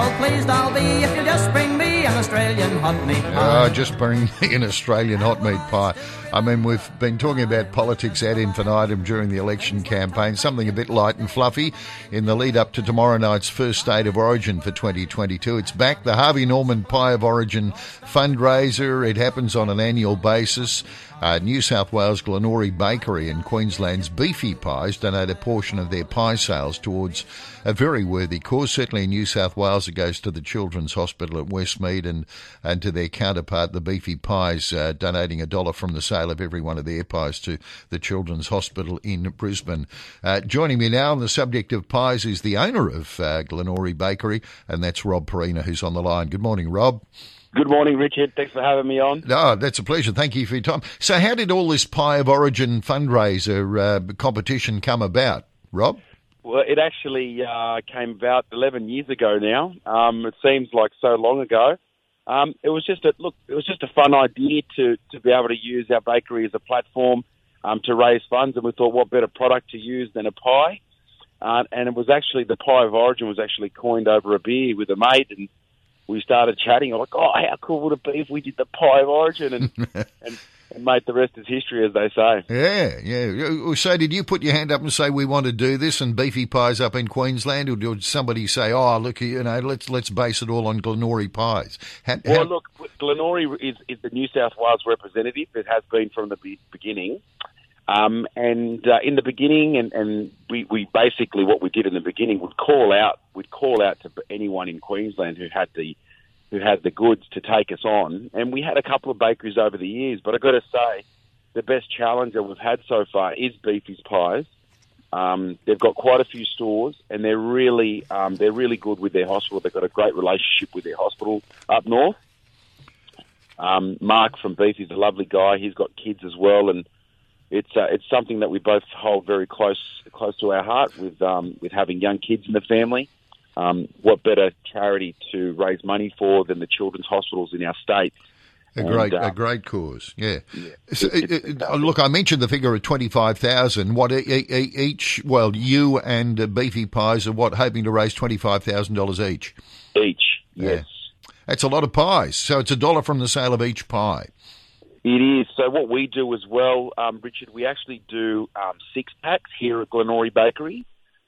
well pleased I'll be if you just bring me an Australian hot meat pie. Oh, just bring me an Australian hot meat pie. I mean, we've been talking about politics ad infinitum during the election campaign, something a bit light and fluffy in the lead up to tomorrow night's first State of Origin for 2022. It's back, the Harvey Norman Pie of Origin fundraiser. It happens on an annual basis. New South Wales Glenorrhy Bakery and Queensland's Beefy Pies donate a portion of their pie sales towards a very worthy cause. Certainly in New South Wales it goes to the Children's Hospital at Westmead and to their counterpart, the Beefy Pies, donating $1 from the sale of every one of their pies to the Children's Hospital in Brisbane. Joining me now on the subject of pies is the owner of Glenorrhy Bakery, and that's Rob Perina, who's on the line. Good morning, Rob. Good morning, Richard. Thanks for having me on. No, that's a pleasure. Thank you for your time. So how did all this Pie of Origin fundraiser competition come about, Rob? Well, it actually came about 11 years ago now. It seems like so long ago. It was just a fun idea to be able to use our bakery as a platform to raise funds, and we thought, what better product to use than a pie? And it was actually, the Pie of Origin was actually coined over a beer with a mate, and we started chatting. I'm like, oh, how cool would it be if we did the Pie of Origin? And mate, the rest is history, as they say. Yeah. So did you put your hand up and say, we want to do this, and Beefy Pies up in Queensland, or did somebody say, oh, look, let's base it all on Glenorrhy pies? Look, Glenorrhy is the New South Wales representative. It has been from the beginning. And in the beginning, and we basically, what we did in the beginning, we'd call out to anyone in Queensland who had the goods to take us on. And we had a couple of bakeries over the years, but I've got to say, the best challenger we've had so far is Beefy's Pies. They've got quite a few stores, and they're really good with their hospital. They've got a great relationship with their hospital up north. Mark from Beefy's a lovely guy. He's got kids as well, and it's something that we both hold very close to our heart with having young kids in the family. What better charity to raise money for than the children's hospitals in our state? A great cause, yeah. So, look, I mentioned the figure of 25,000. What each? Well, you and Beefy Pies are hoping to raise $25,000 each. Each, yes. Yeah. That's a lot of pies. So it's $1 from the sale of each pie. It is. So what we do as well, Richard, we actually do 6-packs here at Glenorrhy Bakery.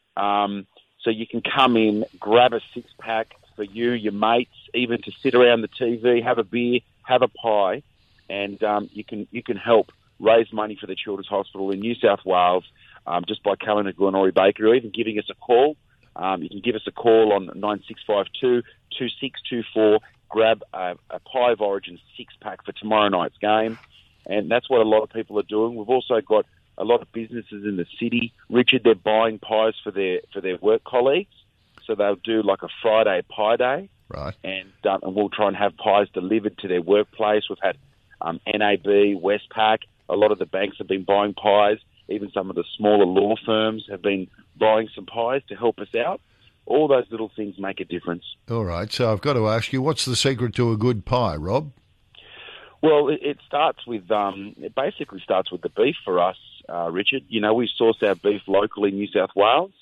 So you can come in, grab a 6-pack for you, your mates, even to sit around the TV, have a beer, have a pie, and you can help raise money for the Children's Hospital in New South Wales just by coming to Glenorrhy Bakery, or even giving us a call. You can give us a call on 9652 2624. Grab a Pie of Origin 6-pack for tomorrow night's game, and that's what a lot of people are doing. We've also got a lot of businesses in the city, Richard. They're buying pies for their work colleagues, so they'll do like a Friday pie day, right? And we'll try and have pies delivered to their workplace. We've had NAB, Westpac. A lot of the banks have been buying pies. Even some of the smaller law firms have been buying some pies to help us out. All those little things make a difference. All right, so I've got to ask you, what's the secret to a good pie, Rob? Well, it starts with it basically starts with the beef for us, Richard. You know, we source our beef locally in New South Wales.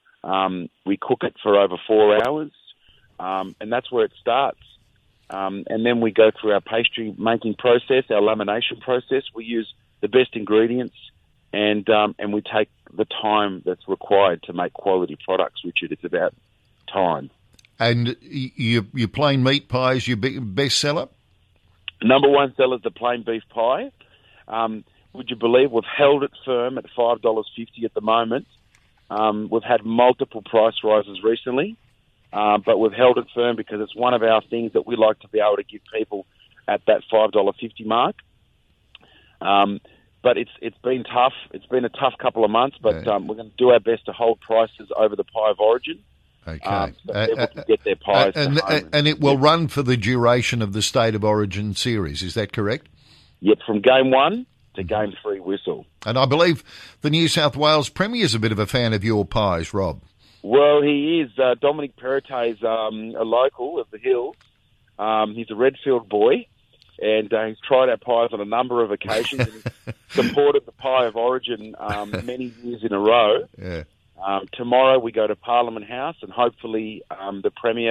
We cook it for over 4 hours, and that's where it starts. And then we go through our pastry making process, our lamination process. We use the best ingredients, and we take the time that's required to make quality products, Richard. It's about time. And your plain meat pie is your best seller? Number one seller is the plain beef pie. Would you believe we've held it firm at $5.50 at the moment? We've had multiple price rises recently, but we've held it firm because it's one of our things that we like to be able to give people at that $5.50 mark. But it's been tough. It's been a tough couple of months, but we're going to do our best to hold prices over the Pie of Origin. Okay. So people can get their pies and it will run for the duration of the State of Origin series, is that correct? Yep, from game 1 to game 3 whistle. And I believe the New South Wales Premier's a bit of a fan of your pies, Rob. Well, he is. Dominic Perrottet's a local of the Hills. He's a Redfield boy, and he's tried our pies on a number of occasions and supported the Pie of Origin many years in a row. Yeah. Tomorrow we go to Parliament House, and hopefully the Premier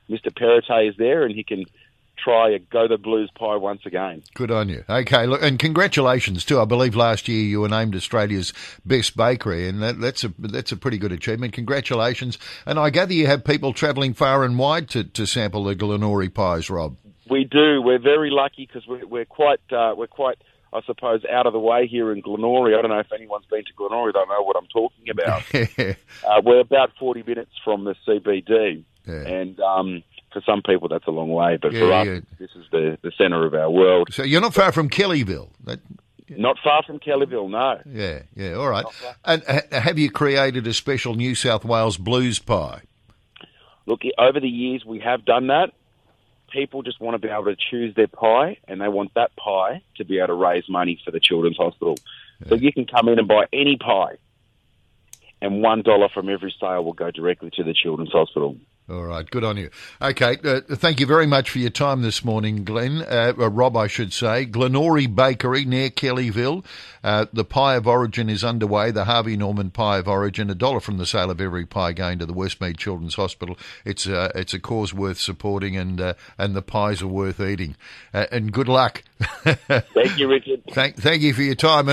Mr. Perrottet is there, and he can try a Go the Blues pie once again. Good on you. Okay, look, and congratulations too. I believe last year you were named Australia's best bakery, and that's a pretty good achievement. Congratulations. And I gather you have people travelling far and wide to sample the Glenorrhea pies, Rob. We do. We're very lucky because we're quite, I suppose, out of the way here in Glenorrhea. I don't know if anyone's been to Glenorrhea. Don't know what I'm talking about. We're about 40 minutes from the CBD, and for some people that's a long way, but for us, this is the centre of our world. So you're not far from Kellyville. Not far from Kellyville, no. Yeah, all right. And have you created a special New South Wales blues pie? Look, over the years we have done that. People just want to be able to choose their pie, and they want that pie to be able to raise money for the Children's Hospital. So you can come in and buy any pie, and $1 from every sale will go directly to the Children's Hospital. All right, good on you. Okay, thank you very much for your time this morning, Glenn. Rob, I should say. Glenorrhea Bakery near Kellyville. The Pie of Origin is underway, the Harvey Norman Pie of Origin. $1 from the sale of every pie going to the Westmead Children's Hospital. It's a cause worth supporting, and the pies are worth eating. And good luck. Thank you, Richard. Thank you for your time.